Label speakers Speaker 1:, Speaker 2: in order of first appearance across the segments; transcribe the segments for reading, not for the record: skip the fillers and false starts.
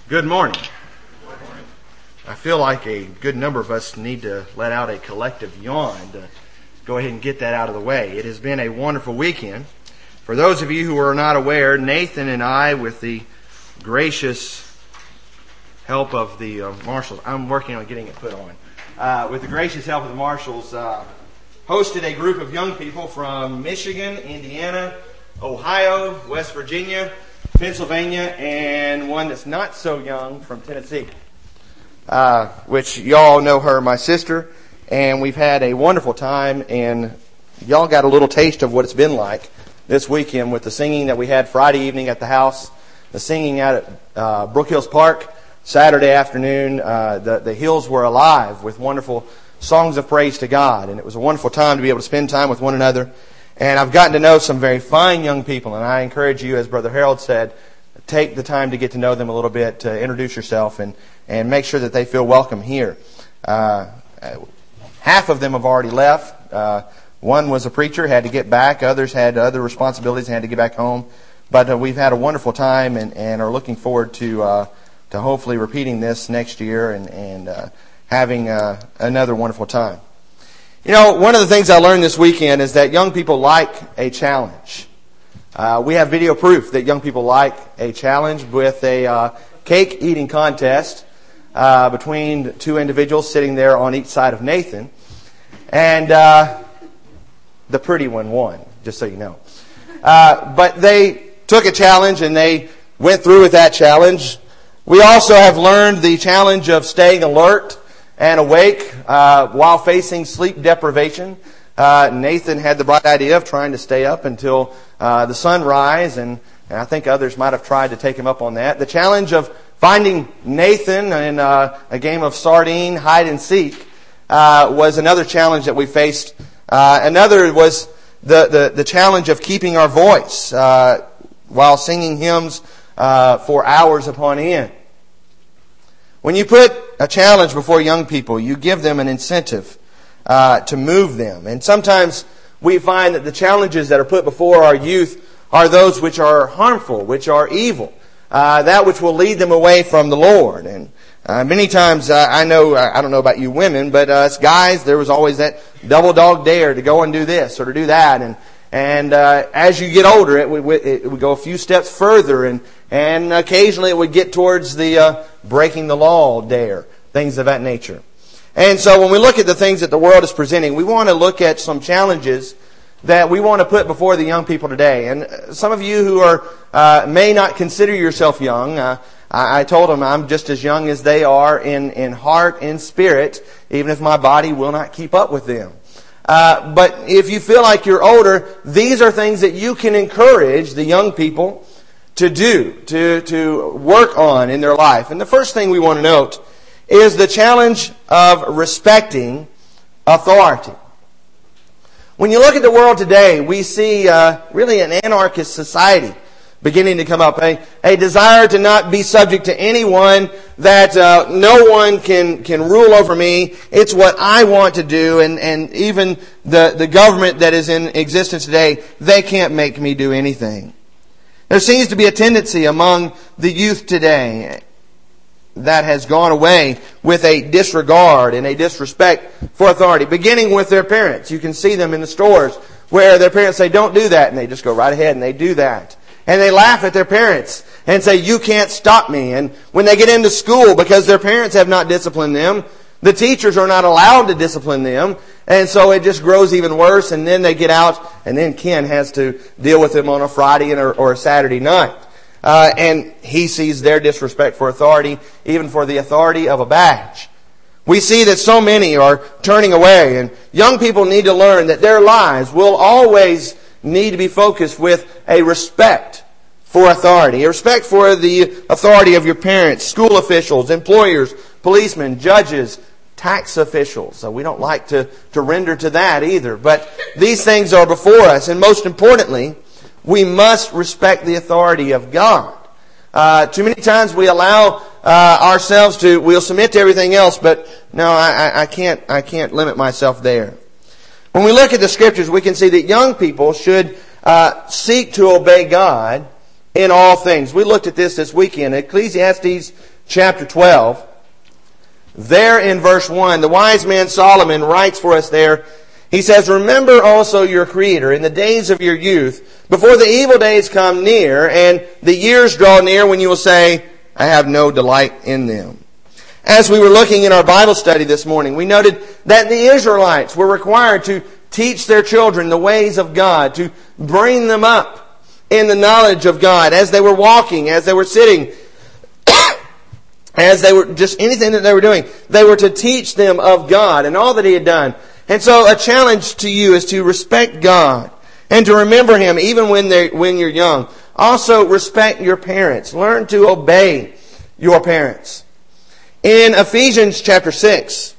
Speaker 1: Good morning. I feel like a good number of us need to let out a collective yawn to go ahead and get that out of the way. It has been a wonderful weekend. For those of you who are not aware, Nathan and I, with the gracious help of the marshals, I'm working on getting it put on, with the gracious help of the marshals, hosted a group of young people from Michigan, Indiana, Ohio, West Virginia, Pennsylvania, and one that's not so young from Tennessee, which y'all know her, my sister, and we've had a wonderful time, and y'all got a little taste of what it's been like this weekend with the singing that we had Friday evening at the house, the singing out at Brook Hills Park Saturday afternoon. The hills were alive with wonderful songs of praise to God, and it was a wonderful time to be able to spend time with one another. And I've gotten to know some very fine young people, and I encourage you, as Brother Harold said, take the time to get to know them a little bit, to introduce yourself, and make sure that they feel welcome here. Half of them have already left. One was a preacher, had to get back. Others had other responsibilities and had to get back home. But we've had a wonderful time and are looking forward to hopefully repeating this next year and having another wonderful time. You know, one of the things I learned this weekend is that young people like a challenge. We have video proof that young people like a challenge with a cake eating contest between two individuals sitting there on each side of Nathan. And the pretty one won, just so you know. But they took a challenge and they went through with that challenge. We also have learned the challenge of staying alert and awake while facing sleep deprivation. Nathan had the bright idea of trying to stay up until the sunrise, and I think others might have tried to take him up on that. The challenge of finding Nathan in a game of sardine hide and seek was another challenge that we faced. Another was the challenge of keeping our voice while singing hymns for hours upon end. When you put a challenge before young people, you give them an incentive to move them. And sometimes we find that the challenges that are put before our youth are those which are harmful, which are evil, that which will lead them away from the Lord. And many times, I don't know about you women, but us guys, there was always that double dog dare to go and do this or to do that. And as you get older, it would go a few steps further, and occasionally it would get towards the breaking the law dare, things of that nature. And so when we look at the things that the world is presenting, we want to look at some challenges that we want to put before the young people today. And some of you who are may not consider yourself young, I told them I'm just as young as they are in heart and spirit, even if my body will not keep up with them. But if you feel like you're older, these are things that you can encourage the young people to do, to work on in their life. And the first thing we want to note is the challenge of respecting authority. When you look at the world today, we see really an anarchist society beginning to come up. A desire to not be subject to anyone, that no one can rule over me. It's what I want to do, and even the government that is in existence today, they can't make me do anything. There seems to be a tendency among the youth today that has gone away with a disregard and a disrespect for authority, beginning with their parents. You can see them in the stores where their parents say, don't do that, and they just go right ahead and they do that. And they laugh at their parents and say, you can't stop me. And when they get into school, because their parents have not disciplined them, the teachers are not allowed to discipline them. And so it just grows even worse. And then they get out, and then Ken has to deal with them on a Friday or a Saturday night. And he sees their disrespect for authority, even for the authority of a badge. We see that so many are turning away. And young people need to learn that their lives will always need to be focused with a respect for authority, a respect for the authority of your parents, school officials, employers, policemen, judges, tax officials. So we don't like to render to that either. But these things are before us. And most importantly, we must respect the authority of God. Too many times we allow ourselves we'll submit to everything else, but no, I can't limit myself there. When we look at the Scriptures, we can see that young people should seek to obey God in all things. We looked at this weekend. Ecclesiastes chapter 12, there in verse 1, the wise man Solomon writes for us there, he says, "Remember also your Creator in the days of your youth, before the evil days come near, and the years draw near when you will say, I have no delight in them." As we were looking in our Bible study this morning, we noted that the Israelites were required to teach their children the ways of God, to bring them up in the knowledge of God as they were walking, as they were sitting, as they were just anything that they were doing. They were to teach them of God and all that He had done. And so a challenge to you is to respect God and to remember Him even when you're young. Also respect your parents. Learn to obey your parents. In Ephesians chapter 6,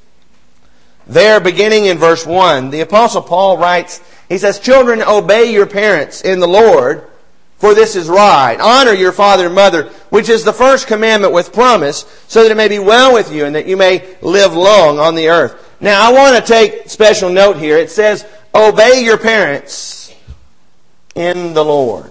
Speaker 1: there beginning in verse 1, the Apostle Paul writes, he says, "Children, obey your parents in the Lord, for this is right. Honor your father and mother, which is the first commandment with promise, so that it may be well with you and that you may live long on the earth." Now, I want to take special note here. It says, obey your parents in the Lord.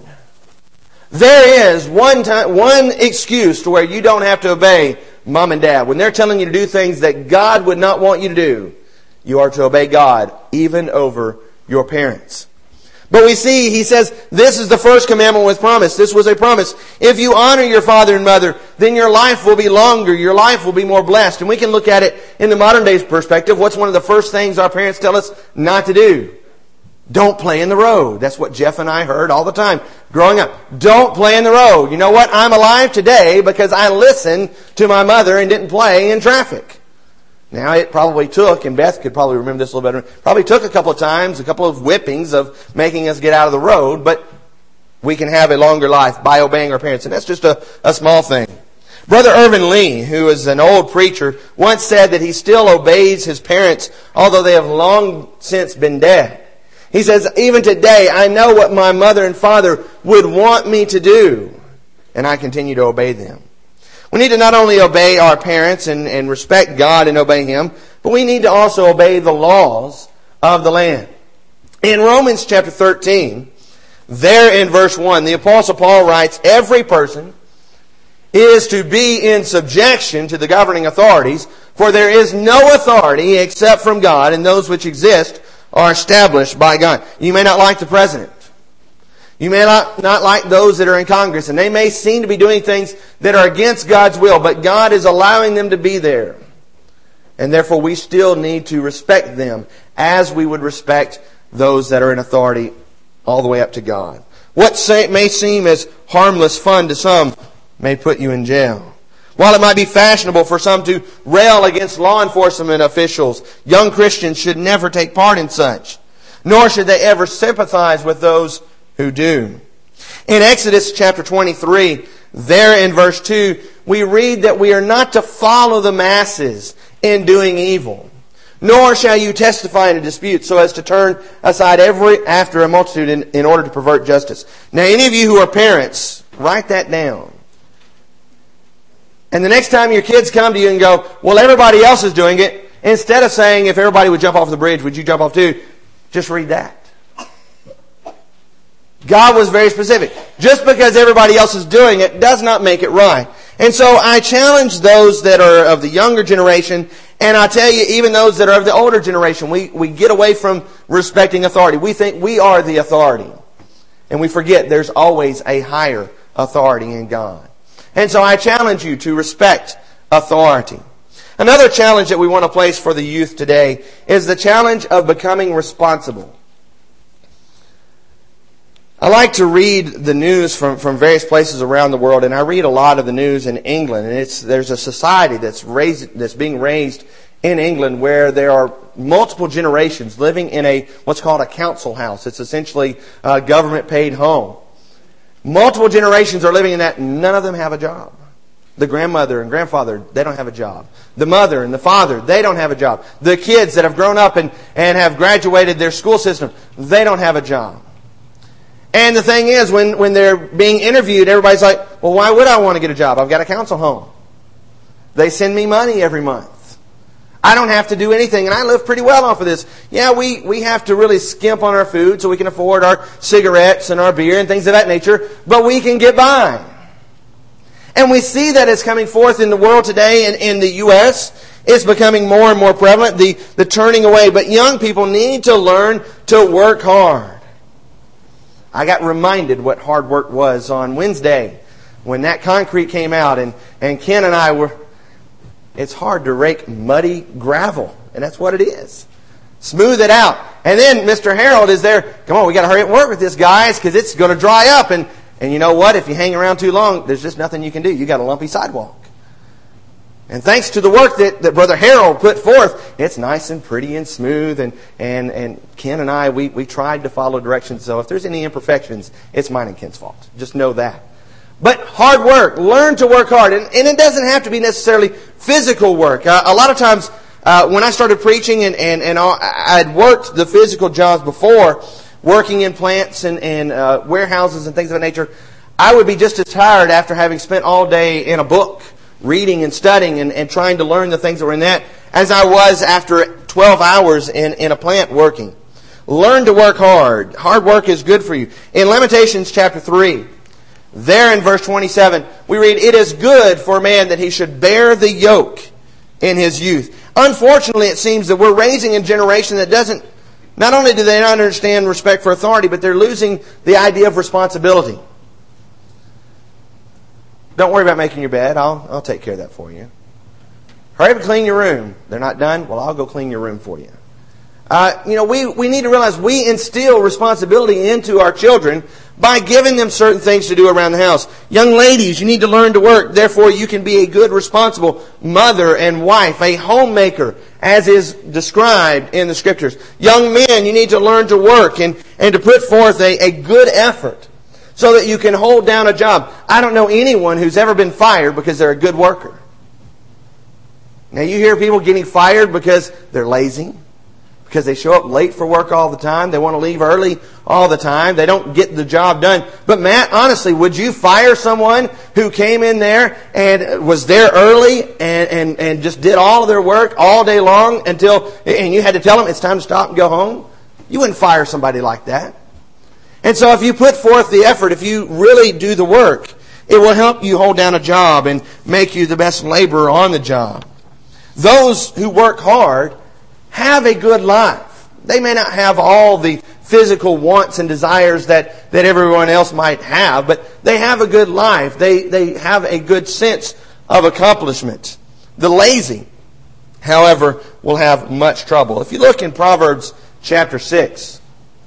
Speaker 1: There is one excuse to where you don't have to obey mom and dad. When they're telling you to do things that God would not want you to do, you are to obey God even over your parents. But we see, he says, this is the first commandment with promise. This was a promise. If you honor your father and mother, then your life will be longer. Your life will be more blessed. And we can look at it in the modern day's perspective. What's one of the first things our parents tell us not to do? Don't play in the road. That's what Jeff and I heard all the time growing up. Don't play in the road. You know what? I'm alive today because I listened to my mother and didn't play in traffic. Now, it probably took, and Beth could probably remember this a little better, probably took a couple of times, a couple of whippings of making us get out of the road, but we can have a longer life by obeying our parents. And that's just a small thing. Brother Irvin Lee, who is an old preacher, once said that he still obeys his parents, although they have long since been dead. He says, "Even today, I know what my mother and father would want me to do, and I continue to obey them." We need to not only obey our parents and respect God and obey Him, but we need to also obey the laws of the land. In Romans chapter 13, there in verse 1, the Apostle Paul writes, "Every person is to be in subjection to the governing authorities, for there is no authority except from God, and those which exist are established by God." You may not like the president. You may not like those that are in Congress, and they may seem to be doing things that are against God's will, but God is allowing them to be there. And therefore we still need to respect them as we would respect those that are in authority all the way up to God. What may seem as harmless fun to some may put you in jail. While it might be fashionable for some to rail against law enforcement officials, young Christians should never take part in such, nor should they ever sympathize with those who do. In Exodus chapter 23, there in verse 2, we read that we are not to follow the masses in doing evil, nor shall you testify in a dispute so as to turn aside after a multitude in order to pervert justice. Now, any of you who are parents, write that down. And the next time your kids come to you and go, "Well, everybody else is doing it," instead of saying, "If everybody would jump off the bridge, would you jump off too?" just read that. God was very specific. Just because everybody else is doing it does not make it right. And so I challenge those that are of the younger generation, and I tell you, even those that are of the older generation, we get away from respecting authority. We think we are the authority. And we forget there's always a higher authority in God. And so I challenge you to respect authority. Another challenge that we want to place for the youth today is the challenge of becoming responsible. I like to read the news from various places around the world, and I read a lot of the news in England. And there's a society that's being raised in England where there are multiple generations living in what's called a council house. It's essentially a government-paid home. Multiple generations are living in that, and none of them have a job. The grandmother and grandfather, they don't have a job. The mother and the father, they don't have a job. The kids that have grown up and have graduated their school system, they don't have a job. And the thing is, when they're being interviewed, everybody's like, "Well, why would I want to get a job? I've got a council home. They send me money every month. I don't have to do anything, and I live pretty well off of this. Yeah, we have to really skimp on our food so we can afford our cigarettes and our beer and things of that nature, but we can get by." And we see that it's coming forth in the world today and in the U.S. It's becoming more and more prevalent, the turning away. But young people need to learn to work hard. I got reminded what hard work was on Wednesday when that concrete came out. And Ken and I were... It's hard to rake muddy gravel. And that's what it is. Smooth it out. And then Mr. Harold is there. Come on, we got to hurry up and work with this, guys, because it's going to dry up. And you know what? If you hang around too long, there's just nothing you can do. You got a lumpy sidewalk. And thanks to the work that Brother Harold put forth, it's nice and pretty and smooth. And Ken and I, we tried to follow directions. So if there's any imperfections, it's mine and Ken's fault. Just know that. But hard work. Learn to work hard. And it doesn't have to be necessarily physical work. A lot of times, when I started preaching and I'd worked the physical jobs before, working in plants and warehouses and things of that nature, I would be just as tired after having spent all day in a book, reading and studying and trying to learn the things that were in that, as I was after 12 hours in a plant working. Learn to work hard. Hard work is good for you. In Lamentations chapter 3, there in verse 27, we read, "It is good for a man that he should bear the yoke in his youth." Unfortunately, it seems that we're raising a generation that doesn't, not only do they not understand respect for authority, but they're losing the idea of responsibility. Don't worry about making your bed. I'll take care of that for you. Hurry up and clean your room. They're not done? Well, I'll go clean your room for you. We need to realize we instill responsibility into our children by giving them certain things to do around the house. Young ladies, you need to learn to work. Therefore, you can be a good, responsible mother and wife, a homemaker, as is described in the Scriptures. Young men, you need to learn to work and to put forth a good effort so that you can hold down a job. I don't know anyone who's ever been fired because they're a good worker. Now, you hear people getting fired because they're lazy, because they show up late for work all the time. They want to leave early all the time. They don't get the job done. But Matt, honestly, would you fire someone who came in there and was there early and just did all of their work all day long and you had to tell them it's time to stop and go home? You wouldn't fire somebody like that. And so if you put forth the effort, if you really do the work, it will help you hold down a job and make you the best laborer on the job. Those who work hard have a good life. They may not have all the physical wants and desires that everyone else might have, but they have a good life. They have a good sense of accomplishment. The lazy, however, will have much trouble. If you look in Proverbs chapter 6,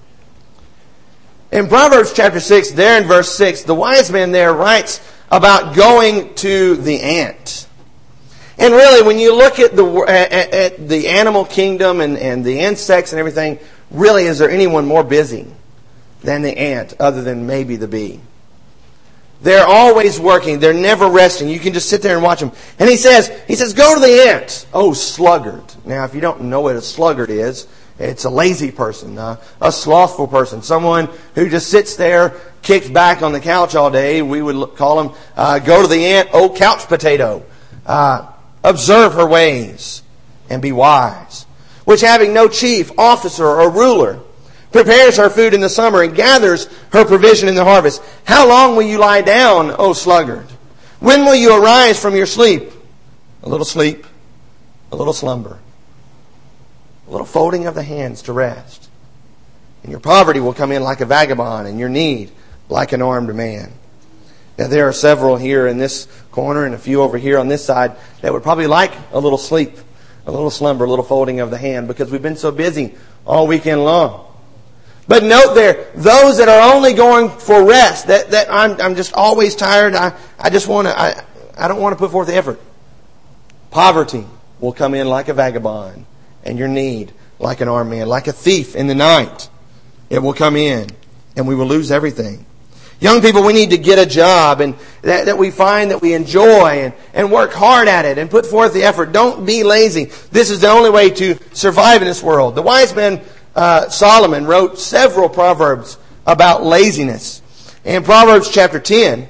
Speaker 1: in Proverbs chapter 6, there in verse 6, the wise man there writes about going to the ant. And really, when you look at the animal kingdom and the insects and everything, really, is there anyone more busy than the ant, other than maybe the bee? They're always working. They're never resting. You can just sit there and watch them. And he says, go to the ant. Oh, sluggard. Now, if you don't know what a sluggard is, it's a lazy person, a slothful person, someone who just sits there, kicks back on the couch all day. We would call him, go to the ant, oh, couch potato. Observe her ways and be wise, which having no chief, officer, or ruler, prepares her food in the summer and gathers her provision in the harvest. How long will you lie down, O sluggard? When will you arise from your sleep? A little sleep, a little slumber, a little folding of the hands to rest. And your poverty will come in like a vagabond, and your need like an armed man. Now, there are several here in this corner and a few over here on this side that would probably like a little sleep, a little slumber, a little folding of the hand, because we've been so busy all weekend long. But note there, those that are only going for rest, that I'm just always tired, I don't want to put forth the effort. Poverty will come in like a vagabond, and your need like an armed man, like a thief in the night. It will come in, and we will lose everything. Young people, we need to get a job and that we find that we enjoy and work hard at it and put forth the effort. Don't be lazy. This is the only way to survive in this world. The wise man Solomon wrote several proverbs about laziness. In Proverbs chapter 10,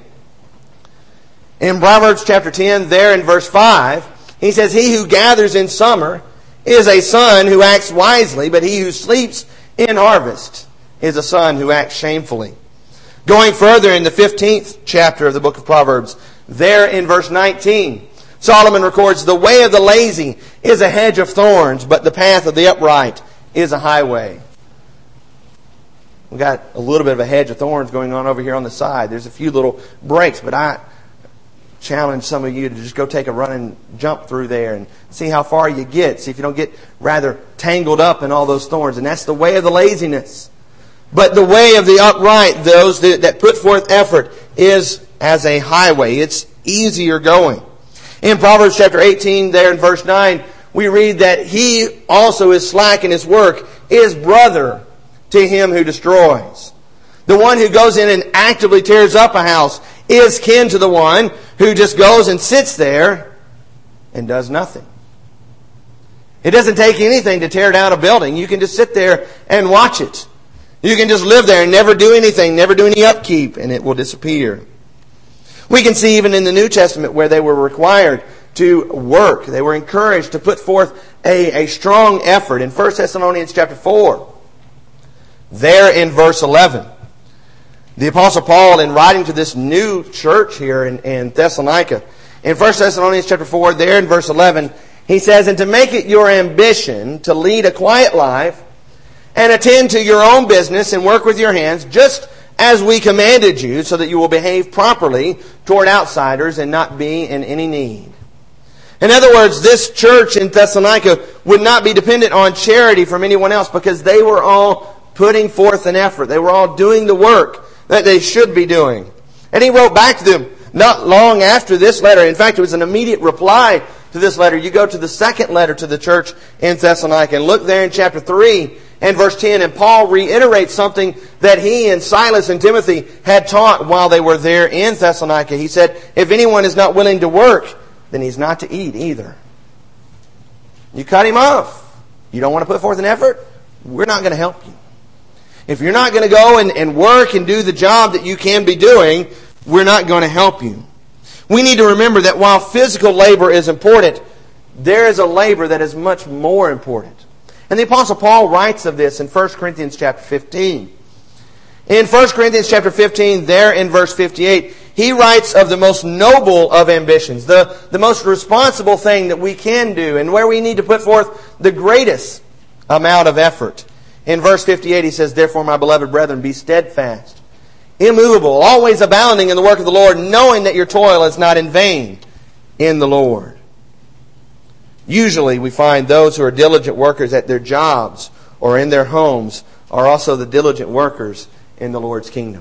Speaker 1: there in verse 5, he says, "He who gathers in summer is a son who acts wisely, but he who sleeps in harvest is a son who acts shamefully." Going further in the 15th chapter of the book of Proverbs, there in verse 19. Solomon records, the way of the lazy is a hedge of thorns, but the path of the upright is a highway. We've got a little bit of a hedge of thorns going on over here on the side. There's a few little breaks, but I challenge some of you to just go take a run and jump through there and see how far you get. See if you don't get rather tangled up in all those thorns. And that's the way of the laziness. But the way of the upright, those that put forth effort, is as a highway. It's easier going. In Proverbs chapter 18, there in verse 9, we read that he also is slack in his work, is brother to him who destroys. The one who goes in and actively tears up a house is kin to the one who just goes and sits there and does nothing. It doesn't take anything to tear down a building. You can just sit there and watch it. You can just live there and never do anything, never do any upkeep, and it will disappear. We can see even in the New Testament where they were required to work. They were encouraged to put forth a strong effort. In 1 Thessalonians chapter 4, there in verse 11, the Apostle Paul, in writing to this new church here in Thessalonica, in 1 Thessalonians chapter 4, there in verse 11, he says, and to make it your ambition to lead a quiet life and attend to your own business and work with your hands, just as we commanded you, so that you will behave properly toward outsiders and not be in any need. In other words, this church in Thessalonica would not be dependent on charity from anyone else because they were all putting forth an effort. They were all doing the work that they should be doing. And he wrote back to them not long after this letter. In fact, it was an immediate reply to this letter. You go to the second letter to the church in Thessalonica and look there in chapter 3 and verse 10. And Paul reiterates something that he and Silas and Timothy had taught while they were there in Thessalonica. He said, if anyone is not willing to work, then he's not to eat either. You cut him off. You don't want to put forth an effort? We're not going to help you. If you're not going to go and work and do the job that you can be doing, we're not going to help you. We need to remember that while physical labor is important, there is a labor that is much more important. And the Apostle Paul writes of this in 1 Corinthians chapter 15. In 1 Corinthians chapter 15, there in verse 58, he writes of the most noble of ambitions, the most responsible thing that we can do, and where we need to put forth the greatest amount of effort. In verse 58, he says, therefore, my beloved brethren, be steadfast, immovable, always abounding in the work of the Lord, knowing that your toil is not in vain in the Lord. Usually we find those who are diligent workers at their jobs or in their homes are also the diligent workers in the Lord's kingdom.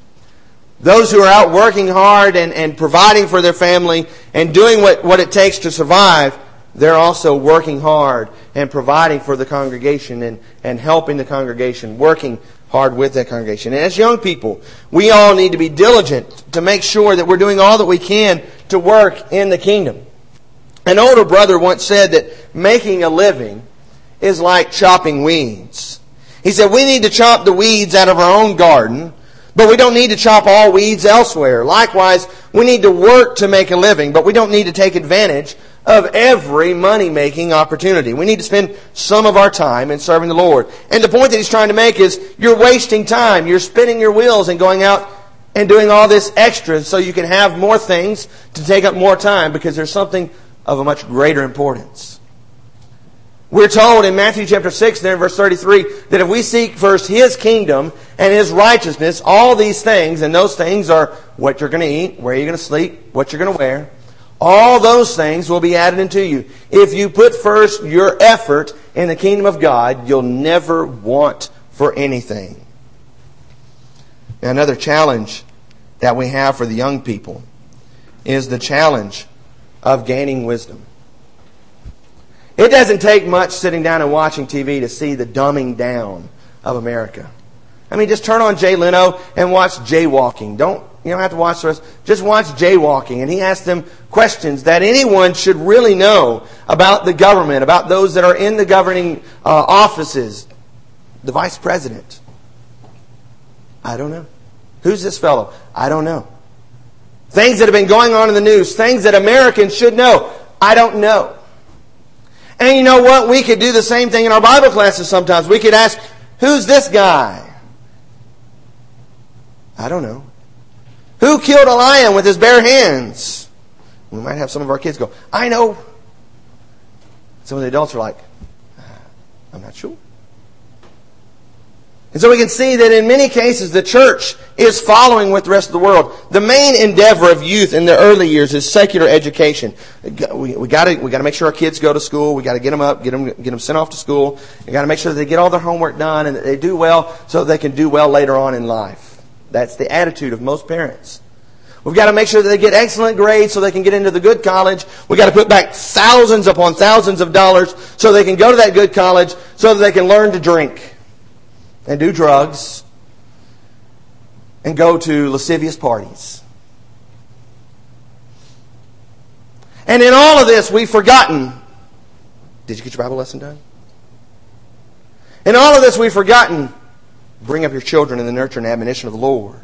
Speaker 1: Those who are out working hard and providing for their family and doing what it takes to survive, they're also working hard and providing for the congregation and helping the congregation, working hard with that congregation. And as young people, we all need to be diligent to make sure that we're doing all that we can to work in the kingdom. An older brother once said that making a living is like chopping weeds. He said, we need to chop the weeds out of our own garden, but we don't need to chop all weeds elsewhere. Likewise, we need to work to make a living, but we don't need to take advantage of every money-making opportunity. We need to spend some of our time in serving the Lord. And the point that he's trying to make is you're wasting time. You're spinning your wheels and going out and doing all this extra so you can have more things to take up more time because there's something of a much greater importance. We're told in Matthew chapter 6, there in verse 33, that if we seek first His kingdom and His righteousness, all these things, and those things are what you're going to eat, where you're going to sleep, what you're going to wear, all those things will be added unto you. If you put first your effort in the kingdom of God, you'll never want for anything. Now, another challenge that we have for the young people is the challenge of gaining wisdom. It doesn't take much sitting down and watching TV to see the dumbing down of America. I mean, just turn on Jay Leno and watch Jaywalking. You don't have to watch the rest. Just watch Jaywalking. And he asks them questions that anyone should really know about the government, about those that are in the governing offices. The vice president. I don't know. Who's this fellow? I don't know. Things that have been going on in the news. Things that Americans should know. I don't know. And you know what? We could do the same thing in our Bible classes sometimes. We could ask, who's this guy? I don't know. Who killed a lion with his bare hands? We might have some of our kids go, I know. Some of the adults are like, I'm not sure. And so we can see that in many cases the church is following with the rest of the world. The main endeavor of youth in the early years is secular education. We got to make sure our kids go to school. We got to get them up, get them sent off to school. We got to make sure that they get all their homework done and that they do well so that they can do well later on in life. That's the attitude of most parents. We've got to make sure that they get excellent grades so they can get into the good college. We've got to put back thousands upon thousands of dollars so they can go to that good college so that they can learn to drink and do drugs and go to lascivious parties. And in all of this, we've forgotten. Did you get your Bible lesson done? In all of this, we've forgotten. Bring up your children in the nurture and admonition of the Lord.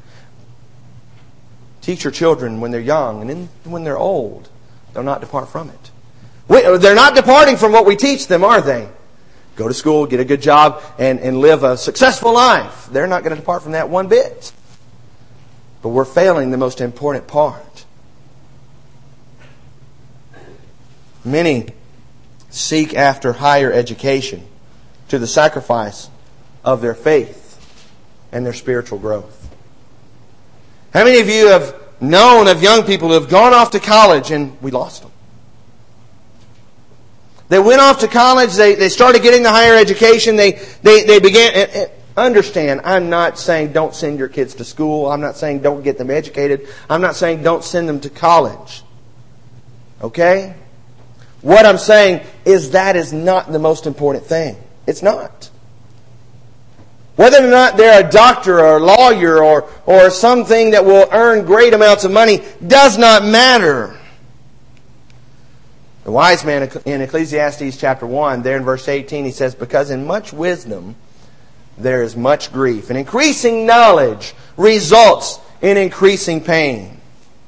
Speaker 1: Teach your children when they're young, and then when they're old, they'll not depart from it. They're not departing from what we teach them, are they? Go to school, get a good job, and live a successful life. They're not going to depart from that one bit. But we're failing the most important part. Many seek after higher education to the sacrifice of their faith and their spiritual growth. How many of you have known of young people who have gone off to college and we lost them? They went off to college, they started getting the higher education, they began... Understand, I'm not saying don't send your kids to school. I'm not saying don't get them educated. I'm not saying don't send them to college. Okay? What I'm saying is that is not the most important thing. It's not. Whether or not they're a doctor or a lawyer or something that will earn great amounts of money does not matter. The wise man in Ecclesiastes chapter 1, there in verse 18, he says, because in much wisdom there is much grief, and increasing knowledge results in increasing pain.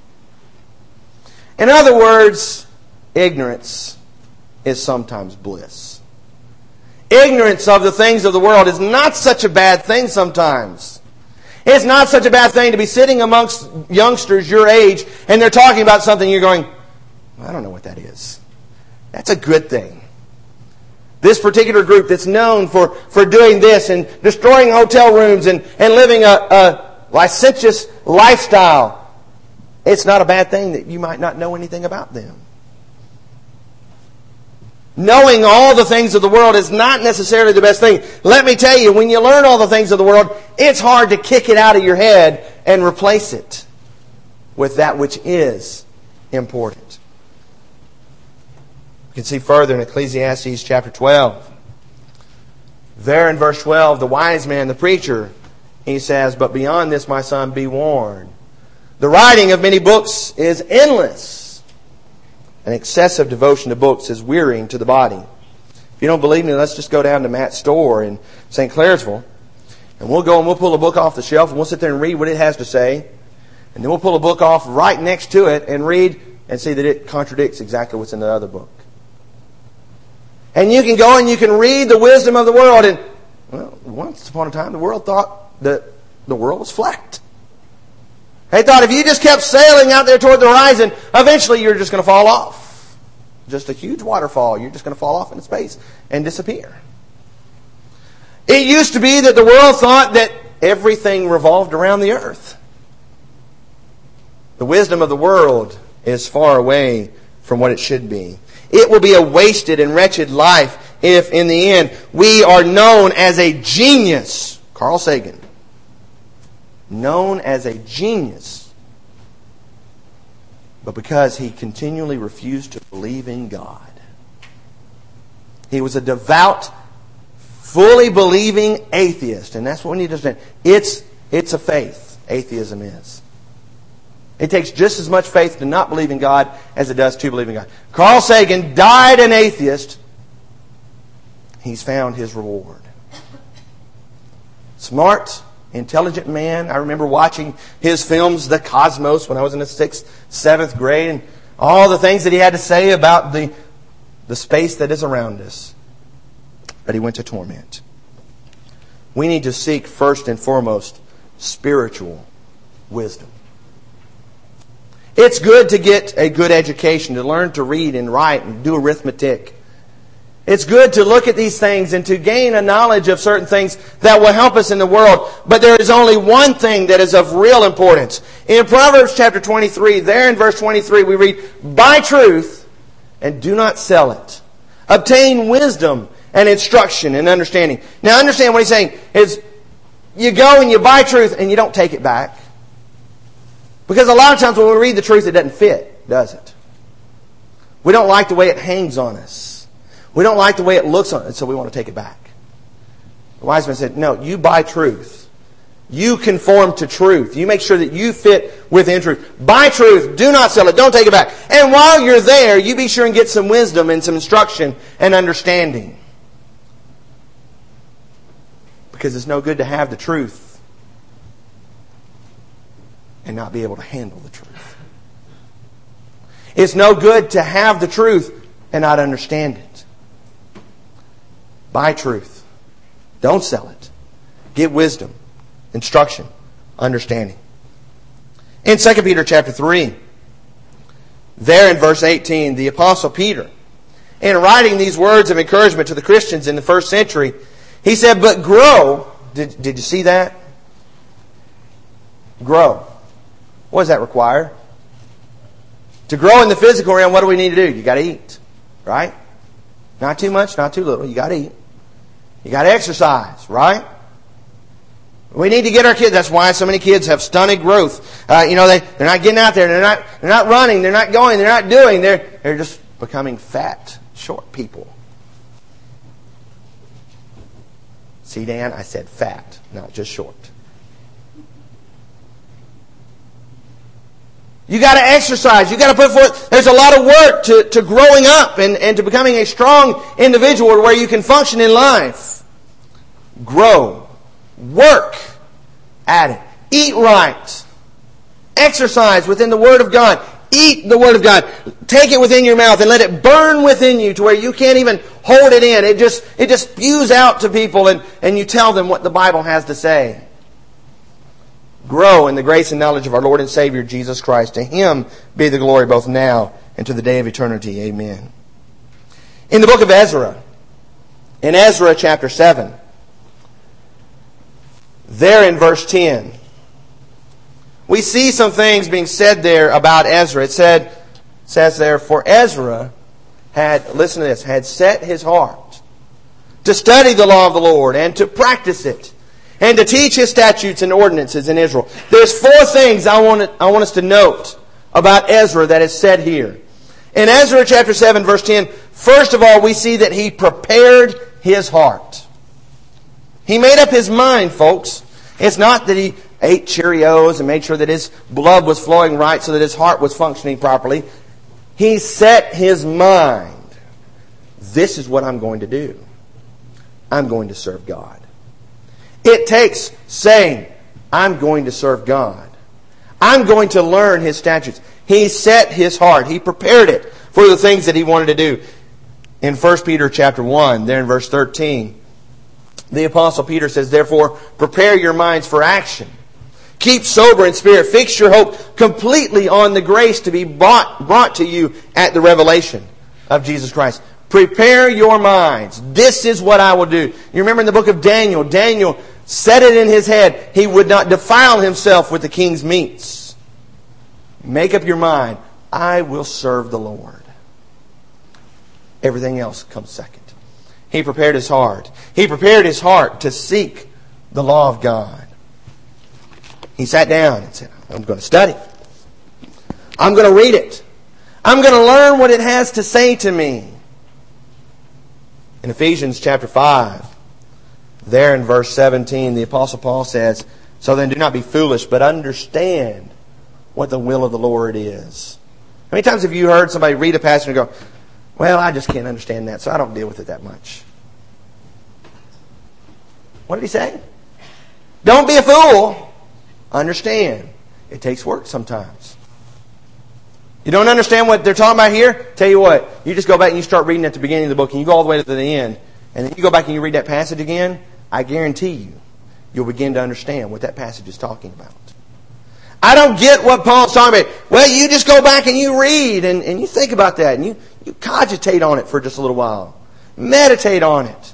Speaker 1: In other words, ignorance is sometimes bliss. Ignorance of the things of the world is not such a bad thing sometimes. It's not such a bad thing to be sitting amongst youngsters your age and they're talking about something you're going, I don't know what that is. That's a good thing. This particular group that's known for doing this and destroying hotel rooms and living a licentious lifestyle, it's not a bad thing that you might not know anything about them. Knowing all the things of the world is not necessarily the best thing. Let me tell you, when you learn all the things of the world, it's hard to kick it out of your head and replace it with that which is important. You can see further in Ecclesiastes chapter 12. There in verse 12, the wise man, the preacher, he says, but beyond this, my son, be warned. The writing of many books is endless. An excessive devotion to books is wearying to the body. If you don't believe me, let's just go down to Matt's store in St. Clairsville. And we'll go and we'll pull a book off the shelf and we'll sit there and read what it has to say. And then we'll pull a book off right next to it and read and see that it contradicts exactly what's in the other book. And you can go and you can read the wisdom of the world. And, well, once upon a time, the world thought that the world was flat. They thought if you just kept sailing out there toward the horizon, eventually you're just going to fall off. Just a huge waterfall. You're just going to fall off into space and disappear. It used to be that the world thought that everything revolved around the earth. The wisdom of the world is far away from what it should be. It will be a wasted and wretched life if, in the end, we are known as a genius. Carl Sagan. Known as a genius, but because he continually refused to believe in God. He was a devout, fully believing atheist, and that's what we need to understand. It's a faith, atheism is. It takes just as much faith to not believe in God as it does to believe in God. Carl Sagan died an atheist. He's found his reward. Smart, intelligent man. I remember watching his films, The Cosmos, when I was in the 6th, 7th grade, and all the things that he had to say about the space that is around us. But he went to torment. We need to seek first and foremost spiritual wisdom. It's good to get a good education, to learn to read and write and do arithmetic. It's good to look at these things and to gain a knowledge of certain things that will help us in the world. But there is only one thing that is of real importance. In Proverbs chapter 23, there in verse 23, we read, "Buy truth and do not sell it. Obtain wisdom and instruction and understanding." Now understand what he's saying is you go and you buy truth and you don't take it back. Because a lot of times when we read the truth, it doesn't fit, does it? We don't like the way it hangs on us. We don't like the way it looks on us, so we want to take it back. The wise man said, no, you buy truth. You conform to truth. You make sure that you fit within truth. Buy truth. Do not sell it. Don't take it back. And while you're there, you be sure and get some wisdom and some instruction and understanding. Because it's no good to have the truth and not be able to handle the truth. It's no good to have the truth and not understand it. Buy truth. Don't sell it. Get wisdom, instruction, understanding. In 2 Peter chapter 3, there in verse 18, the Apostle Peter, in writing these words of encouragement to the Christians in the first century, he said, "But grow." Did you see that? Grow. What does that require? To grow in the physical realm, what do we need to do? You got to eat, right? Not too much, not too little. You got to eat. You got to exercise, right? We need to get our kids. That's why so many kids have stunted growth. They're not getting out there. They're not running. They're not going. They're not doing. They're just becoming fat, short people. See, Dan, I said fat, not just short. You got to exercise. You got to put forth. There's a lot of work to growing up and to becoming a strong individual where you can function in life. Grow. Work at it. Eat right. Exercise within the Word of God. Eat the Word of God. Take it within your mouth and let it burn within you to where you can't even hold it in. It just spews out to people and you tell them what the Bible has to say. Grow in the grace and knowledge of our Lord and Savior, Jesus Christ. To Him be the glory both now and to the day of eternity. Amen. In the book of Ezra, in Ezra chapter 7, there in verse 10, we see some things being said there about Ezra. It says there, "For Ezra had," listen to this, "had set his heart to study the law of the Lord and to practice it, and to teach His statutes and ordinances in Israel." There's four things I want us to note about Ezra that is said here. In Ezra chapter 7, verse 10, first of all, we see that he prepared his heart. He made up his mind, folks. It's not that he ate Cheerios and made sure that his blood was flowing right so that his heart was functioning properly. He set his mind. This is what I'm going to do. I'm going to serve God. It takes saying, I'm going to serve God. I'm going to learn His statutes. He set his heart. He prepared it for the things that he wanted to do. In 1 Peter chapter 1, there in verse 13, the Apostle Peter says, "Therefore, prepare your minds for action. Keep sober in spirit. Fix your hope completely on the grace to be brought to you at the revelation of Jesus Christ." Prepare your minds. This is what I will do. You remember in the book of Daniel, Daniel set it in his head. He would not defile himself with the king's meats. Make up your mind. I will serve the Lord. Everything else comes second. He prepared his heart. He prepared his heart to seek the law of God. He sat down and said, I'm going to study. I'm going to read it. I'm going to learn what it has to say to me. In Ephesians chapter 5, there in verse 17, the Apostle Paul says, "So then do not be foolish, but understand what the will of the Lord is." How many times have you heard somebody read a passage and go, "Well, I just can't understand that, so I don't deal with it that much"? What did he say? Don't be a fool. Understand. It takes work sometimes. You don't understand what they're talking about here? Tell you what, you just go back and you start reading at the beginning of the book and you go all the way to the end, and then you go back and you read that passage again, I guarantee you'll begin to understand what that passage is talking about. I don't get what Paul's talking about. Well, you just go back and you read and you think about that and you cogitate on it for just a little while. Meditate on it.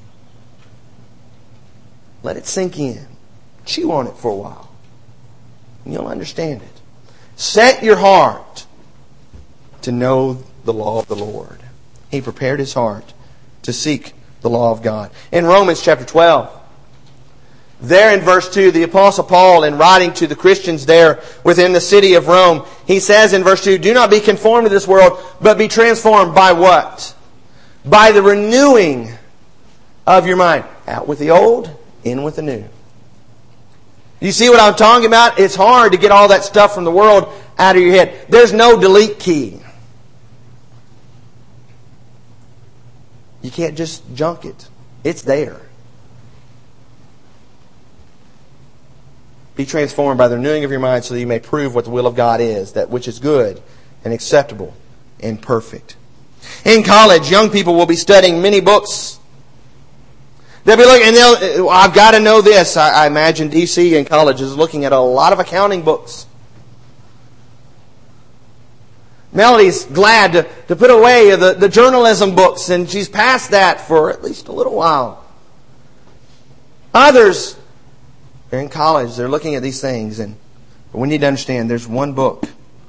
Speaker 1: Let it sink in. Chew on it for a while. And you'll understand it. Set your heart to know the law of the Lord. He prepared his heart to seek the law of God. In Romans chapter 12, there in verse 2, the Apostle Paul, in writing to the Christians there within the city of Rome, he says in verse 2, do not be conformed to this world, but be transformed by what? By the renewing of your mind. Out with the old, in with the new. You see what I'm talking about? It's hard to get all that stuff from the world out of your head. There's no delete key. You can't just junk it. It's there. Be transformed by the renewing of your mind so that you may prove what the will of God is, that which is good and acceptable and perfect. In college, young people will be studying many books. They'll be looking, and I've got to know this. I imagine DC in college is looking at a lot of accounting books. Melody's glad to put away the journalism books, and she's past that for at least a little while. Others, they're in college, they're looking at these things, but we need to understand there's one book.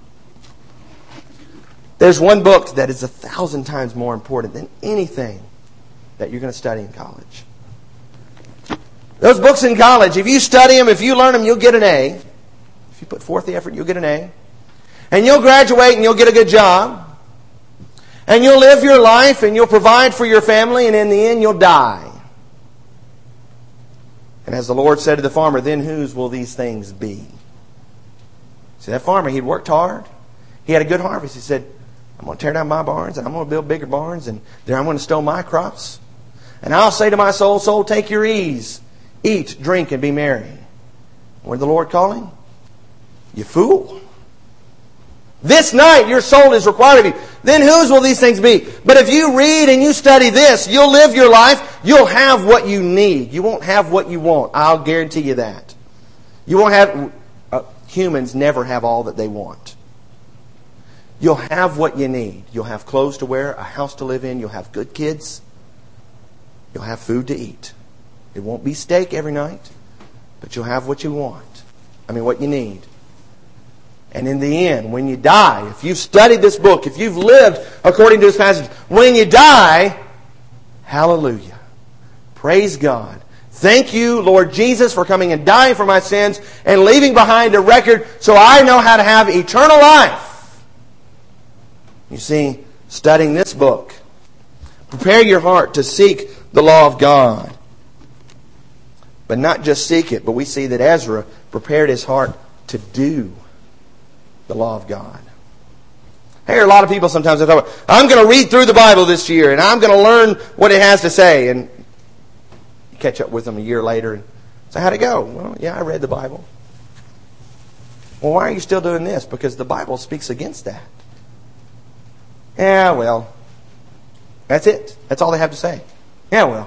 Speaker 1: There's one book that is 1,000 times more important than anything that you're going to study in college. Those books in college, if you study them, if you learn them, you'll get an A. If you put forth the effort, you'll get an A. And you'll graduate and you'll get a good job. And you'll live your life and you'll provide for your family, and in the end you'll die. And as the Lord said to the farmer, then whose will these things be? See, that farmer, he'd worked hard. He had a good harvest. He said, I'm going to tear down my barns and I'm going to build bigger barns, and there I'm going to stow my crops. And I'll say to my soul, soul, take your ease. Eat, drink, and be merry. What did the Lord call him? You fool. This night your soul is required of you. Then whose will these things be? But if you read and you study this, you'll live your life. You'll have what you need. You won't have what you want. I'll guarantee you that. You won't have... humans never have all that they want. You'll have what you need. You'll have clothes to wear, a house to live in. You'll have good kids. You'll have food to eat. It won't be steak every night, but you'll have what you want. What you need. And in the end, when you die, if you've studied this book, if you've lived according to this passage, when you die, hallelujah. Praise God. Thank you, Lord Jesus, for coming and dying for my sins and leaving behind a record so I know how to have eternal life. You see, studying this book, prepare your heart to seek the law of God. But not just seek it, but we see that Ezra prepared his heart to do the law of God. I hear a lot of people sometimes they talk about, I'm going to read through the Bible this year and I'm going to learn what it has to say. And you catch up with them a year later and say, how'd it go? Well, yeah, I read the Bible. Well, why are you still doing this? Because the Bible speaks against that. Yeah, well, that's it. That's all they have to say. Yeah, well.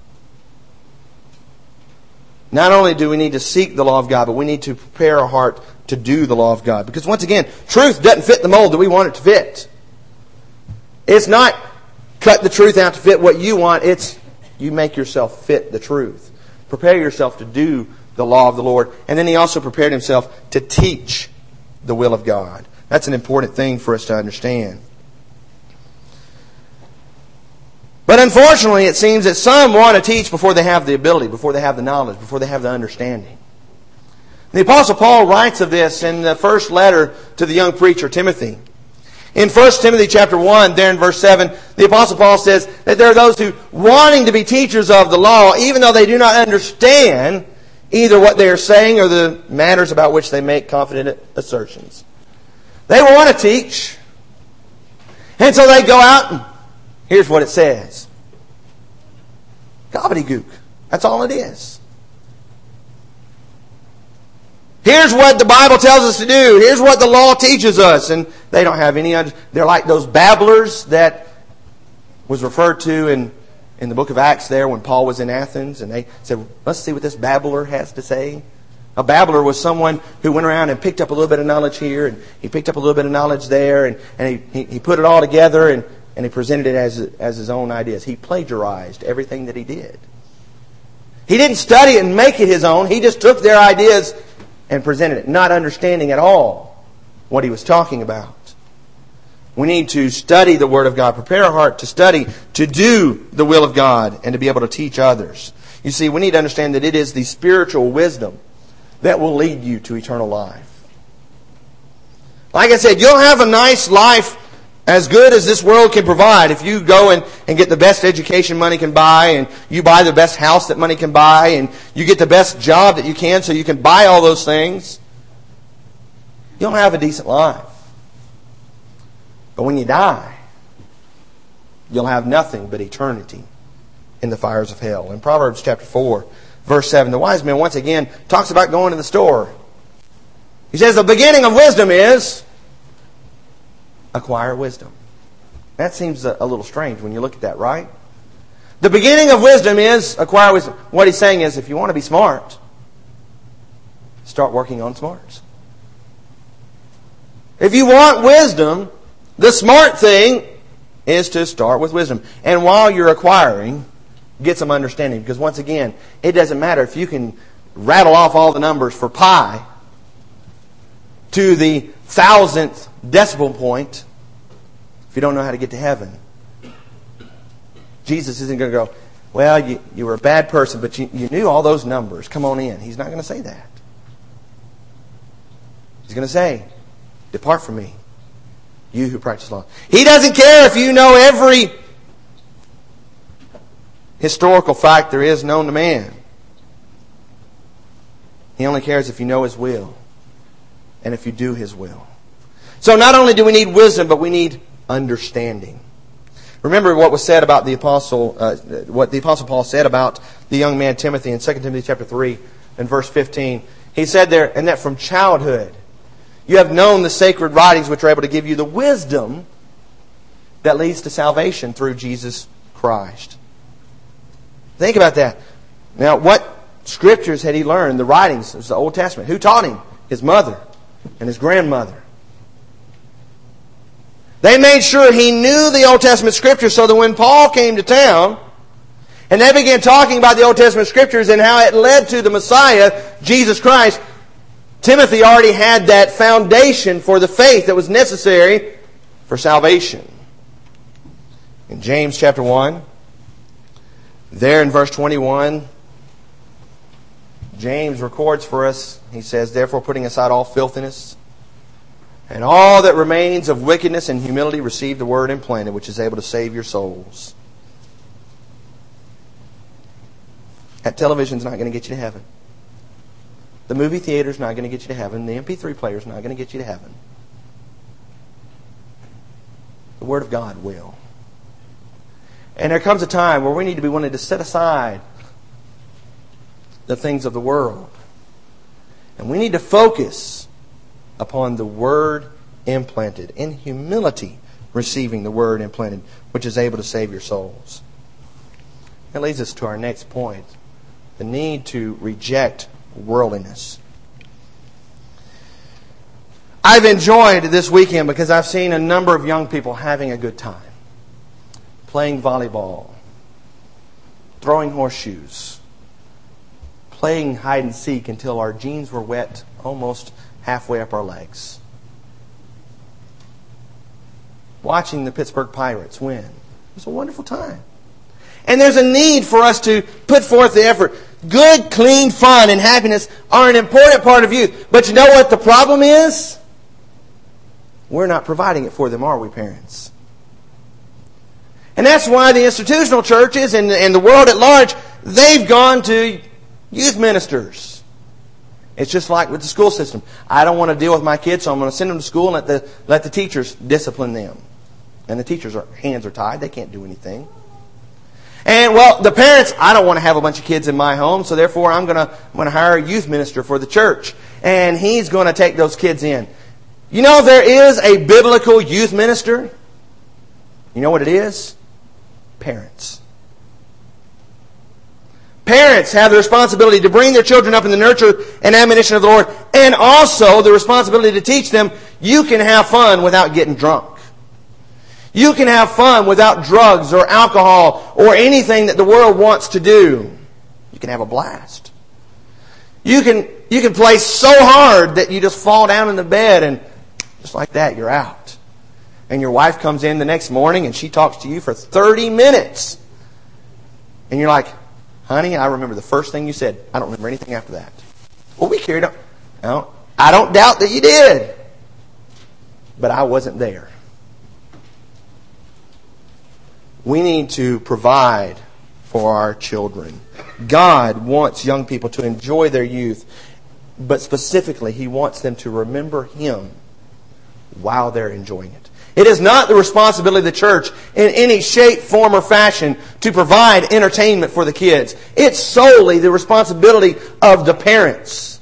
Speaker 1: Not only do we need to seek the law of God, but we need to prepare our heart to do the law of God. Because once again, truth doesn't fit the mold that we want it to fit. It's not cut the truth out to fit what you want. It's you make yourself fit the truth. Prepare yourself to do the law of the Lord. And then he also prepared himself to teach the will of God. That's an important thing for us to understand. But unfortunately, it seems that some want to teach before they have the ability, before they have the knowledge, before they have the understanding. The Apostle Paul writes of this in the first letter to the young preacher, Timothy. In 1 Timothy chapter 1, there in verse 7, the Apostle Paul says that there are those who, wanting to be teachers of the law, even though they do not understand either what they are saying or the matters about which they make confident assertions. They want to teach. And so they go out and here's what it says. Gobbledygook. That's all it is. Here's what the Bible tells us to do. Here's what the law teaches us. And they don't have any... They're like those babblers that was referred to in the book of Acts there when Paul was in Athens. And they said, let's see what this babbler has to say. A babbler was someone who went around and picked up a little bit of knowledge here, and he picked up a little bit of knowledge there, and he put it all together, and he presented it as his own ideas. He plagiarized everything that he did. He didn't study it and make it his own. He just took their ideas and presented it, not understanding at all what he was talking about. We need to study the Word of God, prepare our heart to study, to do the will of God, and to be able to teach others. You see, we need to understand that it is the spiritual wisdom that will lead you to eternal life. Like I said, you'll have a nice life as good as this world can provide if you go and get the best education money can buy, and you buy the best house that money can buy, and you get the best job that you can so you can buy all those things. You'll have a decent life. But when you die, you'll have nothing but eternity in the fires of hell. In Proverbs chapter 4, verse 7, the wise man once again talks about going to the store. He says the beginning of wisdom is acquire wisdom. That seems a little strange when you look at that, right? The beginning of wisdom is acquire wisdom. What he's saying is if you want to be smart, start working on smarts. If you want wisdom, the smart thing is to start with wisdom. And while you're acquiring, get some understanding. Because once again, it doesn't matter if you can rattle off all the numbers for pi to the 1,000th decimal point if you don't know how to get to heaven. Jesus isn't going to go, well, you were a bad person, but you knew all those numbers. Come on in. He's not going to say that. He's going to say, depart from me, you who practice law. He doesn't care if you know every historical fact there is known to man. He only cares if you know His will and if you do His will. So not only do we need wisdom, but we need understanding. Remember what was said about the apostle, what the Apostle Paul said about the young man Timothy in 2 Timothy chapter 3 and verse 15. He said there, and that from childhood you have known the sacred writings which are able to give you the wisdom that leads to salvation through Jesus Christ. Think about that. Now, what scriptures had he learned? The writings. It was the Old Testament. Who taught him? His mother and his grandmother. They made sure he knew the Old Testament scriptures so that when Paul came to town and they began talking about the Old Testament scriptures and how it led to the Messiah, Jesus Christ, Timothy already had that foundation for the faith that was necessary for salvation. In James chapter 1, there in verse 21, James records for us, he says, therefore putting aside all filthiness and all that remains of wickedness and humility, receive the word implanted, which is able to save your souls. That television's not going to get you to heaven. The movie theater's not going to get you to heaven. The MP3 player's not going to get you to heaven. The Word of God will. And there comes a time where we need to be willing to set aside the things of the world. And we need to focus upon the Word implanted. In humility, receiving the Word implanted, which is able to save your souls. That leads us to our next point. The need to reject worldliness. I've enjoyed this weekend because I've seen a number of young people having a good time. Playing volleyball, throwing horseshoes, playing hide and seek until our jeans were wet almost halfway up our legs. Watching the Pittsburgh Pirates win. It was a wonderful time. And there's a need for us to put forth the effort. Good, clean fun and happiness are an important part of youth. But you know what the problem is? We're not providing it for them, are we, parents? And that's why the institutional churches and the world at large, they've gone to youth ministers. It's just like with the school system. I don't want to deal with my kids, so I'm going to send them to school and let the teachers discipline them. And the teachers' hands are tied. They can't do anything. And, well, the parents, I don't want to have a bunch of kids in my home, so therefore I'm going to hire a youth minister for the church. And he's going to take those kids in. You know, there is a biblical youth minister. You know what it is? Parents. Parents have the responsibility to bring their children up in the nurture and admonition of the Lord, and also the responsibility to teach them you can have fun without getting drunk. You can have fun without drugs or alcohol or anything that the world wants to do. You can have a blast. You can play so hard that you just fall down in the bed and just like that you're out. And your wife comes in the next morning and she talks to you for 30 minutes. And you're like, honey, I remember the first thing you said. I don't remember anything after that. Well, we carried on. No, I don't doubt that you did. But I wasn't there. We need to provide for our children. God wants young people to enjoy their youth, but specifically, He wants them to remember Him while they're enjoying it. It is not the responsibility of the church in any shape, form, or fashion to provide entertainment for the kids. It's solely the responsibility of the parents.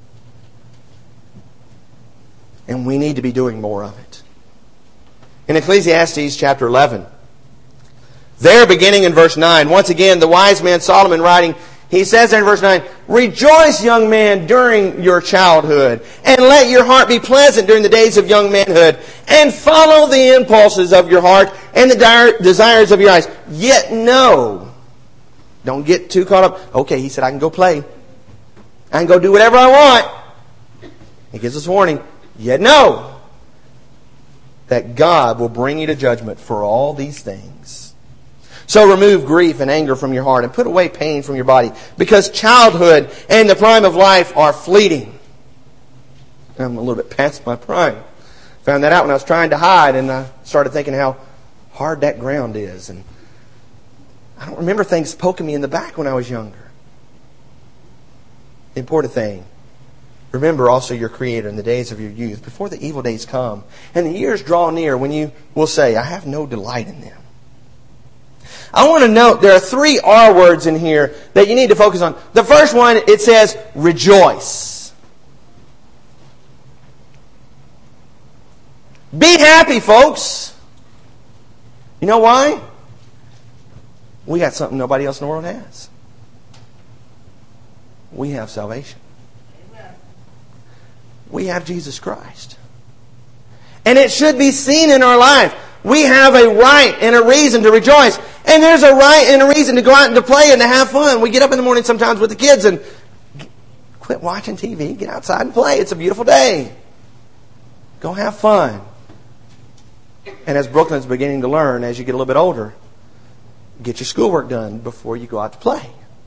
Speaker 1: And we need to be doing more of it. In Ecclesiastes chapter 11, there, beginning in verse 9, once again, the wise man Solomon writing, he says there in verse 9, rejoice, young man, during your childhood, and let your heart be pleasant during the days of young manhood, and follow the impulses of your heart and the desires of your eyes. Yet know, don't get too caught up. Okay, he said, I can go play. I can go do whatever I want. He gives us warning. Yet know that God will bring you to judgment for all these things. So remove grief and anger from your heart and put away pain from your body, because childhood and the prime of life are fleeting. I'm a little bit past my prime. Found that out when I was trying to hide, and I started thinking how hard that ground is. And I don't remember things poking me in the back when I was younger. The important thing, remember also your Creator in the days of your youth, before the evil days come, and the years draw near when you will say, I have no delight in them. I want to note there are 3 R words in here that you need to focus on. The first one, it says rejoice. Be happy, folks. You know why? We got something nobody else in the world has. We have salvation. Amen. We have Jesus Christ. And it should be seen in our life. We have a right and a reason to rejoice. And there's a right and a reason to go out and to play and to have fun. We get up in the morning sometimes with the kids and quit watching TV. Get outside and play. It's a beautiful day. Go have fun. And as Brooklyn's beginning to learn, as you get a little bit older, get your schoolwork done before you go out to play.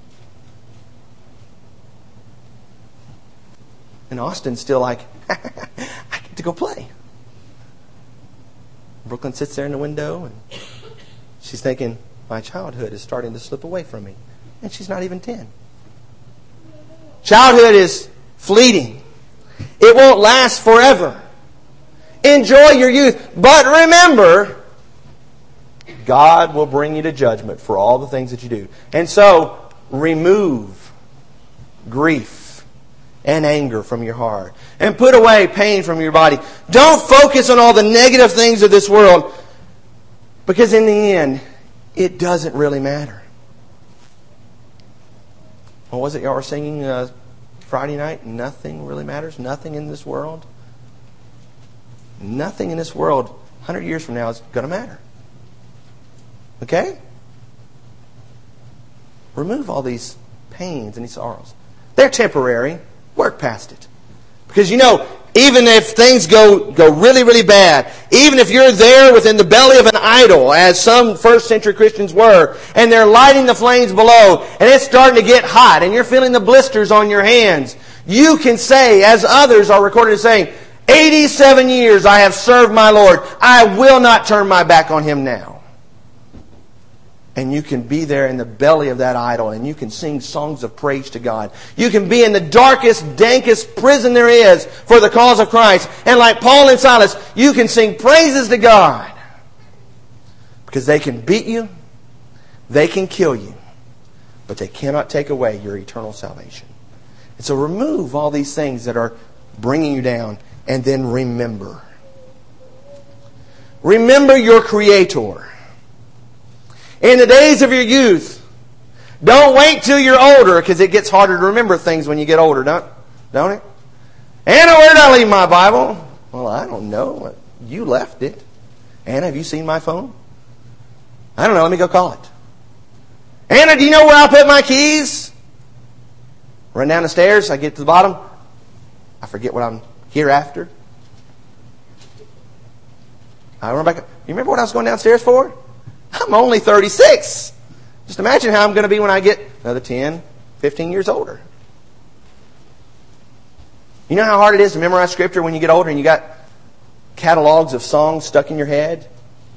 Speaker 1: And Austin's still like, I get to go play. Brooklyn sits there in the window and she's thinking, my childhood is starting to slip away from me. And she's not even 10. Childhood is fleeting. It won't last forever. Enjoy your youth. But remember, God will bring you to judgment for all the things that you do. And so, remove grief and anger from your heart. And put away pain from your body. Don't focus on all the negative things of this world. Because in the end, it doesn't really matter. What was it y'all were singing Friday night? Nothing really matters. Nothing in this world. Nothing in this world 100 years from now is going to matter. Okay? Remove all these pains and these sorrows. They're temporary. Work past it. Because you know, even if things go really, really bad, even if you're there within the belly of an idol, as some first century Christians were, and they're lighting the flames below, and it's starting to get hot, and you're feeling the blisters on your hands, you can say, as others are recorded as saying, 87 years I have served my Lord. I will not turn my back on Him now. And you can be there in the belly of that idol, and you can sing songs of praise to God. You can be in the darkest, dankest prison there is for the cause of Christ. And like Paul and Silas, you can sing praises to God. Because they can beat you, they can kill you, but they cannot take away your eternal salvation. And so remove all these things that are bringing you down, and then remember. Remember your Creator. In the days of your youth, Don't wait till you're older, because it gets harder to remember things when you get older, don't it? Anna, where did I leave my Bible? Well, I don't know. You left it. Anna, have you seen my phone? I don't know. Let me go call it. Anna, do you know where I put my keys? Run down the stairs. I get to the bottom. I forget what I'm here after. I run back. You remember what I was going downstairs for? I'm only 36. Just imagine how I'm going to be when I get another 10, 15 years older. You know how hard it is to memorize Scripture when you get older and you got catalogs of songs stuck in your head?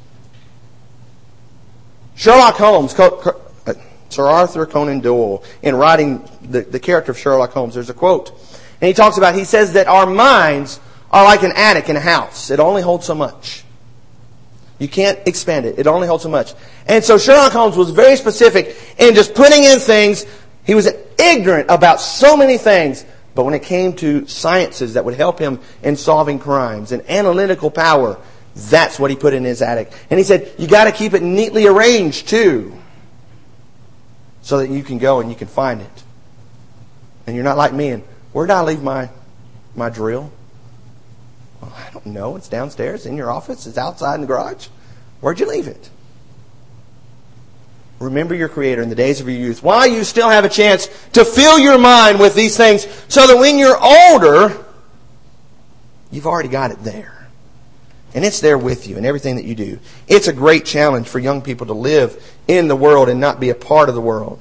Speaker 1: Sherlock Holmes, Sir Arthur Conan Doyle, in writing the character of Sherlock Holmes, there's a quote. And he says that our minds are like an attic in a house. It only holds so much. You can't expand it. It only holds so much. And so Sherlock Holmes was very specific in just putting in things. He was ignorant about so many things. But when it came to sciences that would help him in solving crimes and analytical power, that's what he put in his attic. And he said, you got to keep it neatly arranged too, so that you can go and you can find it. And you're not like me. And where did I leave my drill? Well, I don't know. It's downstairs in your office. It's outside in the garage. Where'd you leave it? Remember your Creator in the days of your youth, while you still have a chance to fill your mind with these things, so that when you're older, you've already got it there. And it's there with you in everything that you do. It's a great challenge for young people to live in the world and not be a part of the world.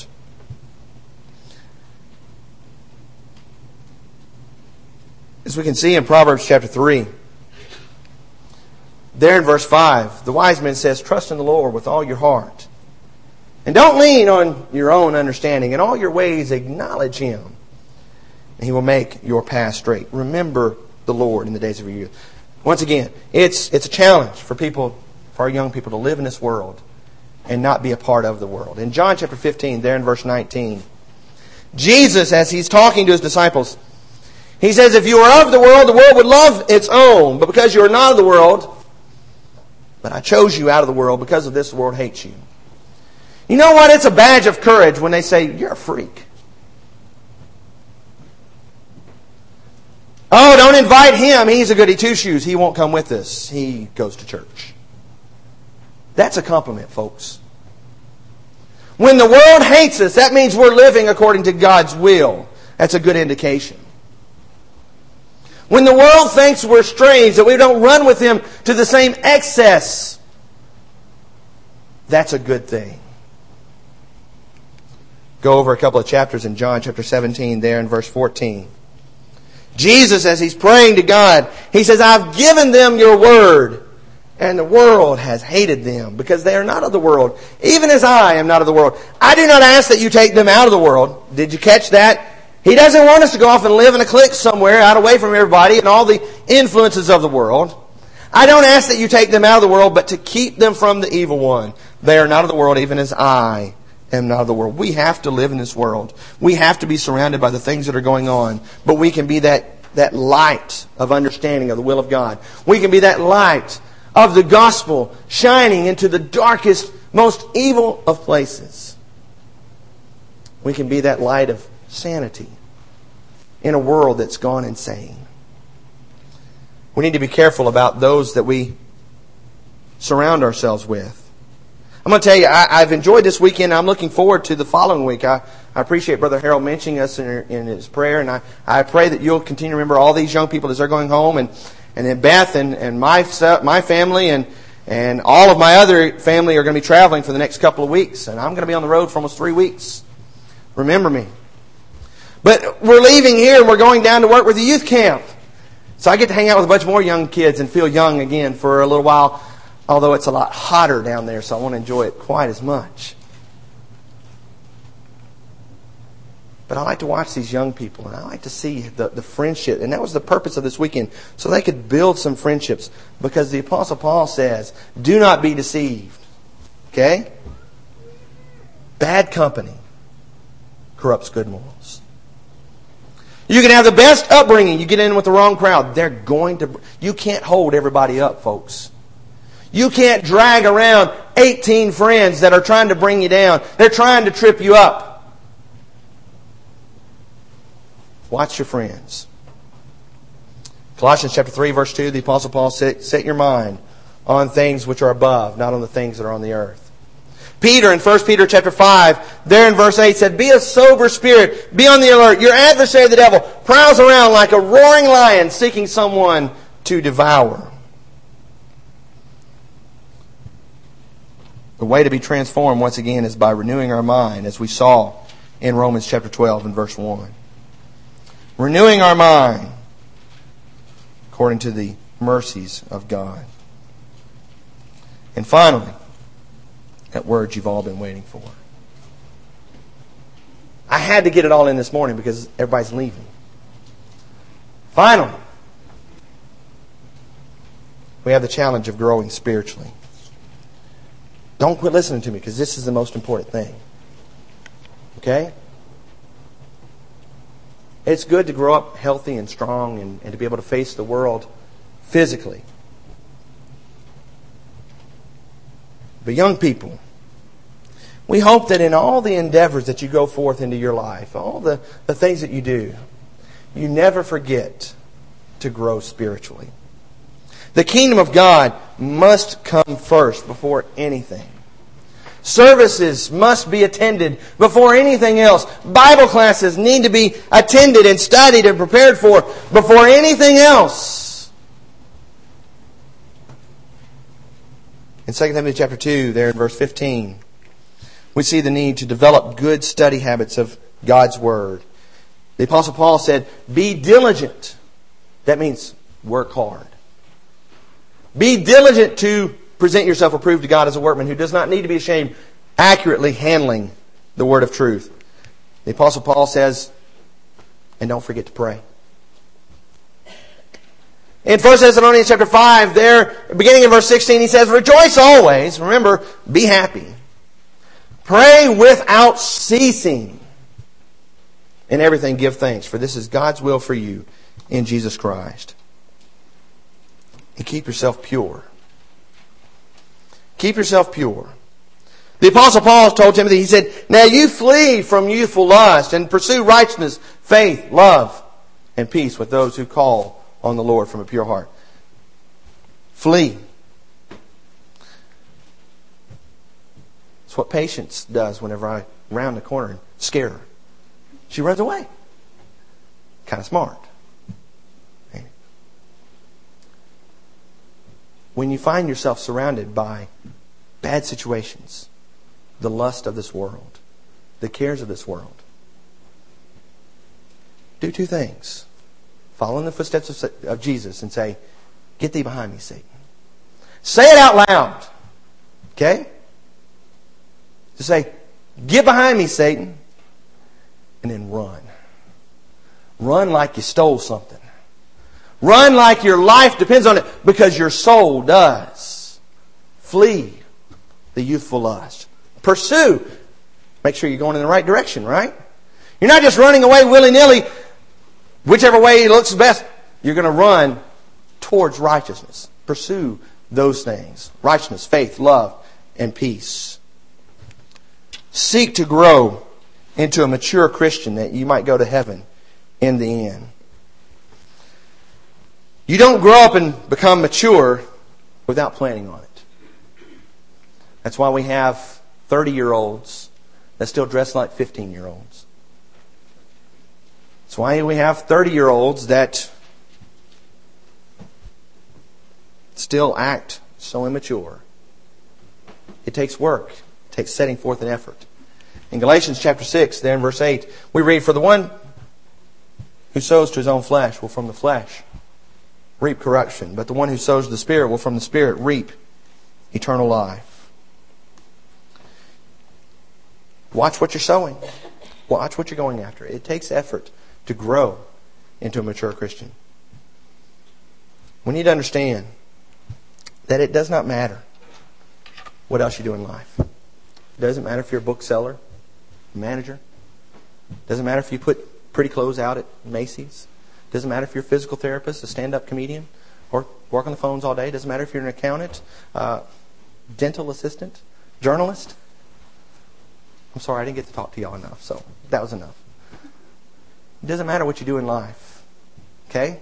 Speaker 1: As we can see in Proverbs chapter 3, there in verse 5, the wise man says, trust in the Lord with all your heart. And don't lean on your own understanding. In all your ways acknowledge Him, and He will make your path straight. Remember the Lord in the days of your youth. Once again, it's a challenge for our young people to live in this world and not be a part of the world. In John chapter 15, there in verse 19, Jesus, as He's talking to His disciples, He says, if you are of the world would love its own. But because you are not of the world, but I chose you out of the world, because of this the world hates you. You know what? It's a badge of courage when they say, you're a freak. Oh, don't invite him. He's a goody two-shoes. He won't come with us. He goes to church. That's a compliment, folks. When the world hates us, that means we're living according to God's will. That's a good indication. When the world thinks we're strange, that we don't run with Him to the same excess, that's a good thing. Go over a couple of chapters in John chapter 17, there in verse 14. Jesus, as He's praying to God, He says, I've given them your word, and the world has hated them, because they are not of the world, even as I am not of the world. I do not ask that you take them out of the world. Did you catch that? He doesn't want us to go off and live in a clique somewhere, out away from everybody and all the influences of the world. I don't ask that you take them out of the world, but to keep them from the evil one. They are not of the world, even as I am not of the world. We have to live in this world. We have to be surrounded by the things that are going on. But we can be that light of understanding of the will of God. We can be that light of the gospel shining into the darkest, most evil of places. We can be that light of sanity in a world that's gone insane. We need to be careful about those that we surround ourselves with. I'm going to tell you, I've enjoyed this weekend. I'm looking forward to the following week. I appreciate Brother Harold mentioning us in his prayer, and I pray that you'll continue to remember all these young people as they're going home, and then Beth and my family and all of my other family are going to be traveling for the next couple of weeks, and I'm going to be on the road for almost 3 weeks. Remember me. But we're leaving here and we're going down to work with the youth camp. So I get to hang out with a bunch more young kids and feel young again for a little while. Although it's a lot hotter down there, so I won't enjoy it quite as much. But I like to watch these young people, and I like to see the friendship. And that was the purpose of this weekend, so they could build some friendships. Because the Apostle Paul says, do not be deceived. Okay? Bad company corrupts good morals. You can have the best upbringing. You get in with the wrong crowd. You can't hold everybody up, folks. You can't drag around 18 friends that are trying to bring you down. They're trying to trip you up. Watch your friends. Colossians chapter 3, verse 2, the Apostle Paul said, set your mind on things which are above, not on the things that are on the earth. Peter in 1 Peter chapter 5, there in verse 8 said, be of sober spirit, be on the alert. Your adversary, the devil, prowls around like a roaring lion seeking someone to devour. The way to be transformed, once again, is by renewing our mind, as we saw in Romans chapter 12 and verse 1. Renewing our mind according to the mercies of God. And finally, that word you've all been waiting for. I had to get it all in this morning because everybody's leaving. Finally, we have the challenge of growing spiritually. Don't quit listening to me because this is the most important thing. Okay? It's good to grow up healthy and strong and to be able to face the world physically. But young people, we hope that in all the endeavors that you go forth into your life, all the things that you do, you never forget to grow spiritually. The kingdom of God must come first before anything. Services must be attended before anything else. Bible classes need to be attended and studied and prepared for before anything else. In 2 Timothy chapter 2, there in verse 15, we see the need to develop good study habits of God's Word. The Apostle Paul said, be diligent. That means work hard. Be diligent to present yourself approved to God as a workman who does not need to be ashamed, accurately handling the word of truth. The Apostle Paul says, and don't forget to pray. In 1 Thessalonians chapter 5, there, beginning in verse 16, he says, rejoice always. Remember, be happy. Pray without ceasing. In everything give thanks, for this is God's will for you in Jesus Christ. And keep yourself pure. Keep yourself pure. The Apostle Paul told Timothy, he said, now you flee from youthful lust and pursue righteousness, faith, love, and peace with those who call on the Lord from a pure heart. Flee. It's what Patience does whenever I round the corner and scare her. She runs away. Kind of smart. When you find yourself surrounded by bad situations, the lust of this world, the cares of this world, do two things. Follow in the footsteps of Jesus and say, get thee behind me, Satan. Say it out loud. Okay? Just say, get behind me, Satan. And then run. Run like you stole something. Run like your life depends on it, because your soul does. Flee the youthful lust. Pursue. Make sure you're going in the right direction, right? You're not just running away willy-nilly, whichever way looks best. You're going to run towards righteousness. Pursue those things. Righteousness, faith, love, and peace. Seek to grow into a mature Christian that you might go to heaven in the end. You don't grow up and become mature without planning on it. That's why we have 30-year-olds that still dress like 15-year-olds. That's why we have 30-year-olds that still act so immature. It takes work. It takes setting forth an effort. In Galatians chapter 6, there in verse 8, we read, for the one who sows to his own flesh will from the flesh reap corruption, but the one who sows to the Spirit will from the Spirit reap eternal life. Watch what you're sowing. Watch what you're going after. It takes effort to grow into a mature Christian. We need to understand that it does not matter what else you do in life. It doesn't matter if you're a bookseller, manager. It doesn't matter if you put pretty clothes out at Macy's. It doesn't matter if you're a physical therapist, a stand-up comedian, or work on the phones all day. It doesn't matter if you're an accountant, dental assistant, journalist. I'm sorry, I didn't get to talk to y'all enough, so that was enough. It doesn't matter what you do in life. Okay?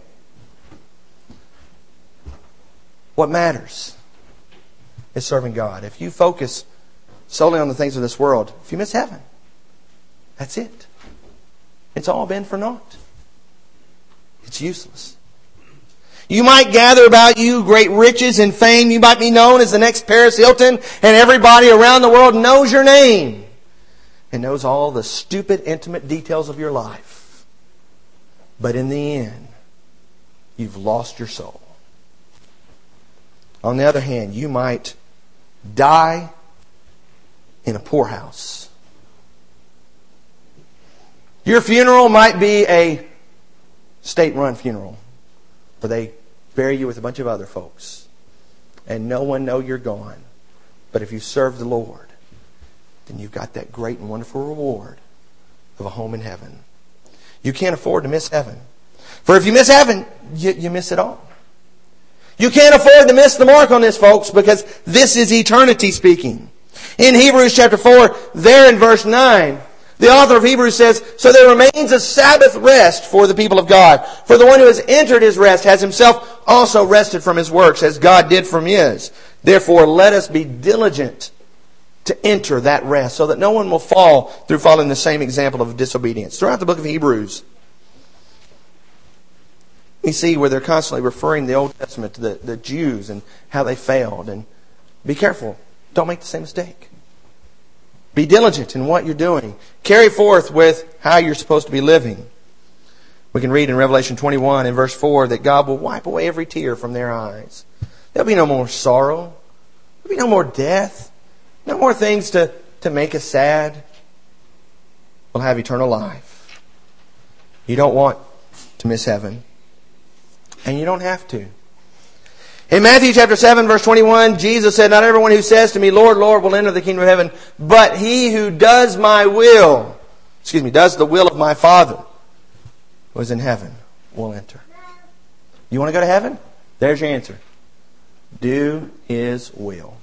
Speaker 1: What matters is serving God. If you focus solely on the things of this world, if you miss heaven, that's it. It's all been for naught. It's useless. You might gather about you great riches and fame. You might be known as the next Paris Hilton, and everybody around the world knows your name and knows all the stupid, intimate details of your life. But in the end, you've lost your soul. On the other hand, you might die in a poorhouse. Your funeral might be a state-run funeral, where they bury you with a bunch of other folks, and no one know you're gone. But if you serve the Lord, then you've got that great and wonderful reward of a home in heaven. You can't afford to miss heaven. For if you miss heaven, you miss it all. You can't afford to miss the mark on this, folks, because this is eternity speaking. In Hebrews chapter 4, there in verse 9, the author of Hebrews says, "So there remains a Sabbath rest for the people of God. For the one who has entered his rest has himself also rested from his works, as God did from his. Therefore, let us be diligent to enter that rest, so that no one will fall through following the same example of disobedience." Throughout the book of Hebrews, we see where they're constantly referring the Old Testament to the Jews and how they failed. And be careful. Don't make the same mistake. Be diligent in what you're doing. Carry forth with how you're supposed to be living. We can read in Revelation 21 in verse 4 that God will wipe away every tear from their eyes. There'll be no more sorrow. There'll be no more death. No more things to make us sad. We'll have eternal life. You don't want to miss heaven. And you don't have to. In Matthew chapter 7, verse 21, Jesus said, "Not everyone who says to me, 'Lord, Lord,' will enter the kingdom of heaven, but he who does the will of my Father who is in heaven will enter." You want to go to heaven? There's your answer. Do His will.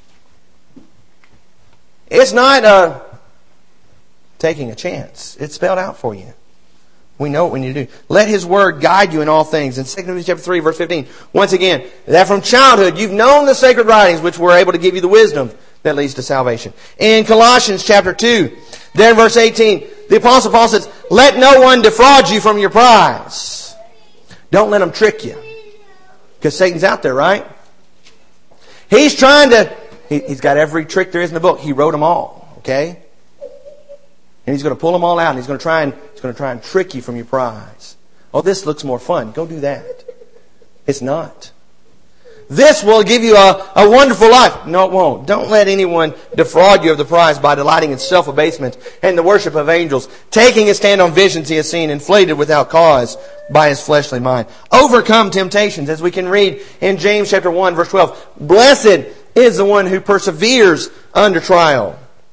Speaker 1: It's not taking a chance. It's spelled out for you. We know what we need to do. Let His Word guide you in all things. In 2 Timothy chapter 3, verse 15, once again, that from childhood you've known the sacred writings which were able to give you the wisdom that leads to salvation. In Colossians chapter 2, there in verse 18, the Apostle Paul says, "Let no one defraud you from your prize." Don't let them trick you. Because Satan's out there, right? He's trying to... He's got every trick there is in the book. He wrote them all. Okay? And he's going to pull them all out, and he's going to try and trick you from your prize. Oh, this looks more fun. Go do that. It's not. This will give you a wonderful life. No, it won't. Don't let anyone defraud you of the prize by delighting in self-abasement and the worship of angels, taking a stand on visions he has seen, inflated without cause by his fleshly mind. Overcome temptations, as we can read in James chapter 1, verse 12. Blessed is the one who perseveres under trial.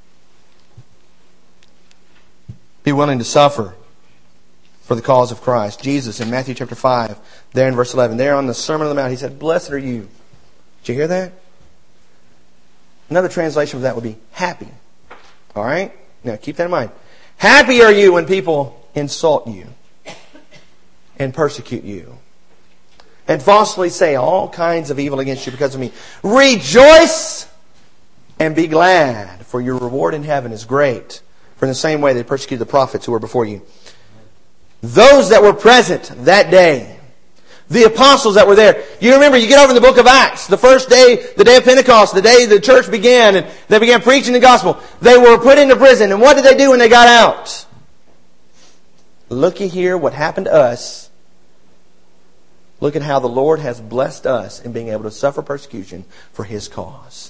Speaker 1: Be willing to suffer for the cause of Christ. Jesus in Matthew chapter 5, there in verse 11, there on the Sermon on the Mount, He said, "Blessed are you." Did you hear that? Another translation of that would be happy. All right? Now keep that in mind. Happy are you when people insult you and persecute you and falsely say all kinds of evil against you because of me. Rejoice and be glad, for your reward in heaven is great. For in the same way they persecuted the prophets who were before you. Those that were present that day, the apostles that were there. You remember, you get over in the book of Acts, the first day, the day of Pentecost, the day the church began, and they began preaching the gospel. They were put into prison, and what did they do when they got out? Looky here what happened to us. Look at how the Lord has blessed us in being able to suffer persecution for His cause.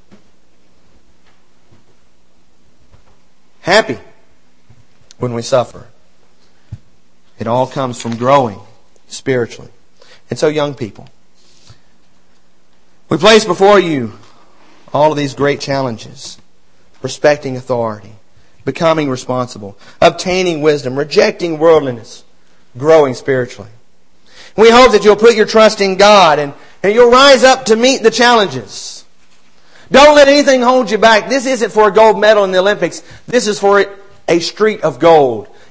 Speaker 1: Happy when we suffer. It all comes from growing spiritually. And so, young people, we place before you all of these great challenges. Respecting authority, becoming responsible, obtaining wisdom, rejecting worldliness, growing spiritually. We hope that you'll put your trust in God and you'll rise up to meet the challenges. Don't let anything hold you back. This isn't for a gold medal in the Olympics. This is for a street of gold.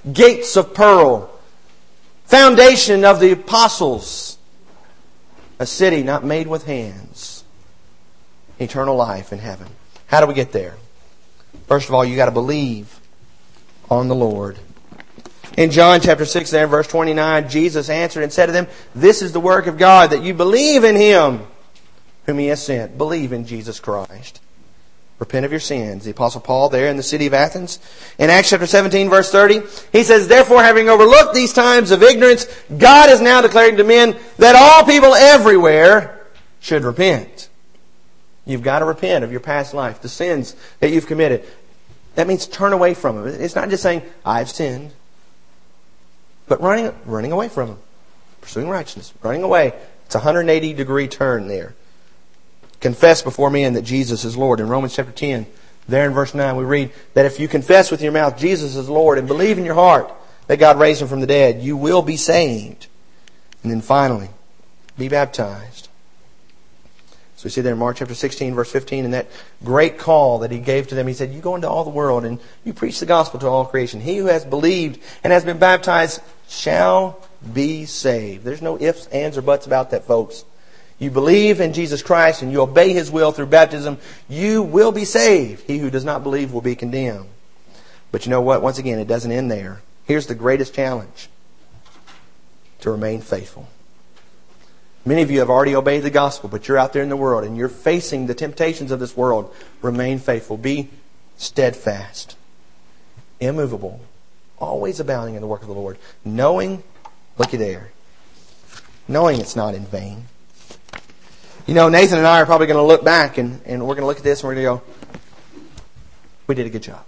Speaker 1: gates of pearl, foundation of the apostles, a city not made with hands, eternal life in heaven. How do we get there? First of all, you got to believe on the Lord. In John chapter 6 there, verse 29, Jesus answered and said to them, "This is the work of God, that you believe in Him whom He has sent." Believe in Jesus Christ. Repent of your sins. The Apostle Paul there in the city of Athens, in Acts chapter 17 verse 30, he says, "Therefore, having overlooked these times of ignorance, God is now declaring to men that all people everywhere should repent." You've got to repent of your past life, the sins that you've committed. That means turn away from them. It's not just saying, "I've sinned," but running away from them. Pursuing righteousness. Running away. It's a 180-degree turn there. Confess before men that Jesus is Lord. In Romans chapter 10, there in verse 9, we read that if you confess with your mouth Jesus is Lord and believe in your heart that God raised Him from the dead, you will be saved. And then finally, be baptized. So we see there in Mark chapter 16, verse 15, in that great call that He gave to them, He said, "You go into all the world and you preach the gospel to all creation. He who has believed and has been baptized shall be saved." There's no ifs, ands, or buts about that, folks. You believe in Jesus Christ and you obey His will through baptism, you will be saved. He who does not believe will be condemned. But you know what? Once again, it doesn't end there. Here's the greatest challenge: to remain faithful. Many of you have already obeyed the gospel, but you're out there in the world and you're facing the temptations of this world. Remain faithful. Be steadfast, immovable, always abounding in the work of the Lord. Knowing, looky there, knowing it's not in vain. You know, Nathan and I are probably going to look back and we're going to look at this and we're going to go, we did a good job.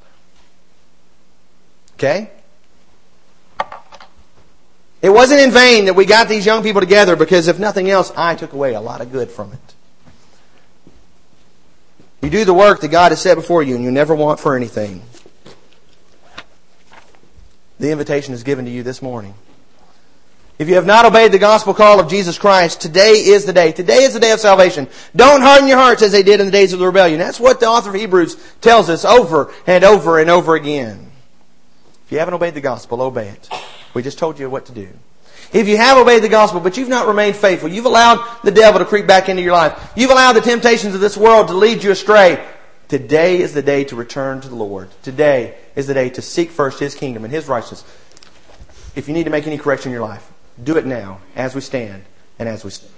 Speaker 1: Okay? It wasn't in vain that we got these young people together, because if nothing else, I took away a lot of good from it. You do the work that God has set before you and you never want for anything. The invitation is given to you this morning. If you have not obeyed the gospel call of Jesus Christ, today is the day. Today is the day of salvation. Don't harden your hearts as they did in the days of the rebellion. That's what the author of Hebrews tells us over and over and over again. If you haven't obeyed the gospel, obey it. We just told you what to do. If you have obeyed the gospel, but you've not remained faithful, you've allowed the devil to creep back into your life, you've allowed the temptations of this world to lead you astray, today is the day to return to the Lord. Today is the day to seek first His kingdom and His righteousness. If you need to make any correction in your life, do it now, as we stand and as we sing.